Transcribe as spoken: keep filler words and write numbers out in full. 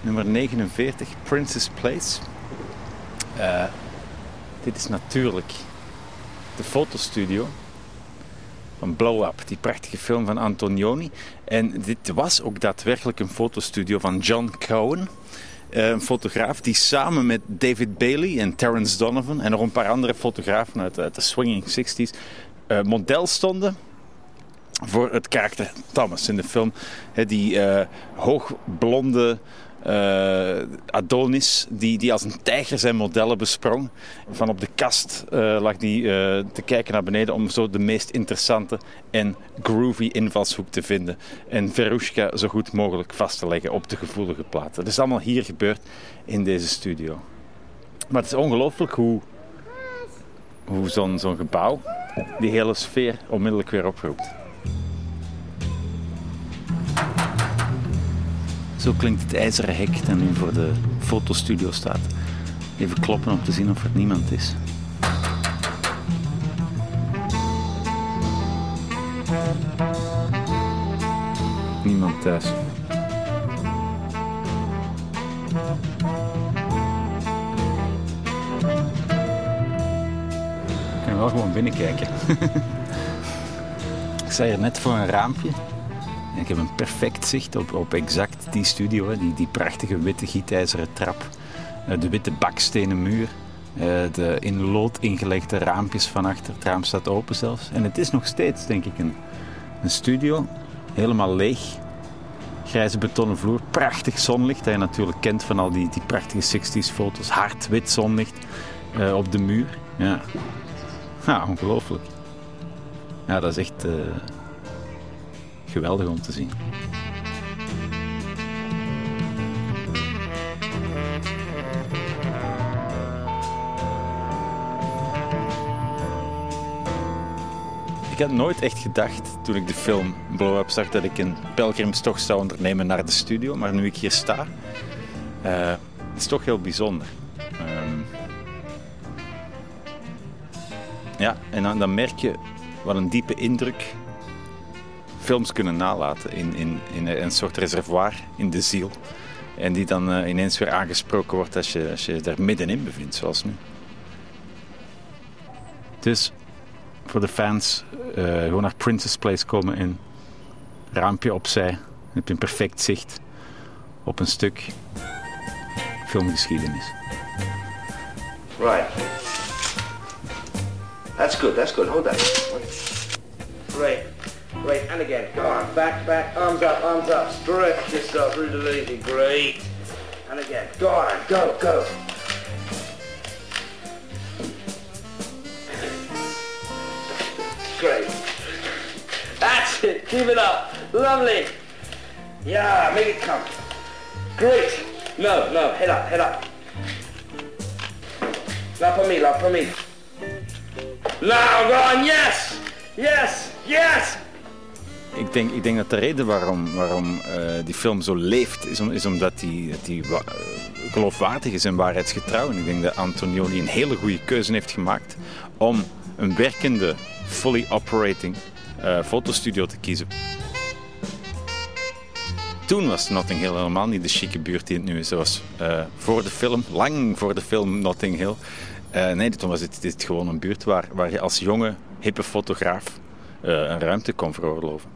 nummer negenenveertig, Princess Place. Uh, dit is natuurlijk de fotostudio van Blow Up, die prachtige film van Antonioni. En dit was ook daadwerkelijk een fotostudio van John Cowan, uh, een fotograaf die samen met David Bailey en Terence Donovan en nog een paar andere fotografen uit, uit de swinging zestig's uh, model stonden voor het karakter Thomas in de film. He, die uh, hoogblonde uh, Adonis die, die als een tijger zijn modellen besprong. Van op de kast uh, lag die uh, te kijken naar beneden om zo de meest interessante en groovy invalshoek te vinden. En Verushka zo goed mogelijk vast te leggen op de gevoelige platen. Dat is allemaal hier gebeurd in deze studio. Maar het is ongelooflijk hoe, hoe zo'n, zo'n gebouw die hele sfeer onmiddellijk weer oproept. Zo klinkt het ijzeren hek dat nu voor de fotostudio staat. Even kloppen om te zien of er niemand is. Niemand thuis. Ik kan wel gewoon binnenkijken. Ik sta hier net voor een raampje. Ik heb een perfect zicht op, op exact die studio, hè. Die, die prachtige witte gietijzeren trap, de witte bakstenen muur, de in lood ingelegde raampjes van achter. Het raam staat open zelfs. En het is nog steeds, denk ik, een, een studio, helemaal leeg. Grijze betonnen vloer, prachtig zonlicht, dat je natuurlijk kent van al die, die prachtige zestig's foto's. Hard wit zonlicht uh, op de muur. Ja, ja ongelooflijk. Ja, dat is echt... Uh, geweldig om te zien. Ik had nooit echt gedacht, toen ik de film Blow Up zag, dat ik een pelgrimstocht zou ondernemen naar de studio. Maar nu ik hier sta, uh, het is toch heel bijzonder. Um, ja, en dan, dan merk je wat een diepe indruk films kunnen nalaten in, in, in een soort reservoir in de ziel. En die dan uh, ineens weer aangesproken wordt als je, als je daar middenin bevindt, zoals nu. Dus voor de fans, uh, gewoon naar Princess Place komen in. Raampje opzij. Dan heb je een perfect zicht op een stuk filmgeschiedenis. Right. That's good, that's good. Hold that. Right. Great, and again, go on, back, back, arms up, arms up, stretch yourself through the lead, great. And again, go on, go, go. Great. That's it, keep it up, lovely. Yeah, make it come. Great. No, no, head up, head up. Lap on me, lap on me. Now, go on, yes, yes, yes. Ik denk, ik denk dat de reden waarom, waarom uh, die film zo leeft, is, om, is omdat die, die uh, geloofwaardig is en waarheidsgetrouw. En ik denk dat Antonioni een hele goede keuze heeft gemaakt om een werkende, fully operating uh, fotostudio te kiezen. Toen was Notting Hill helemaal niet de chique buurt die het nu is. Dat was uh, voor de film, lang voor de film Notting Hill. Uh, nee, toen was dit, dit gewoon een buurt waar, waar je als jonge, hippe fotograaf uh, een ruimte kon veroorloven.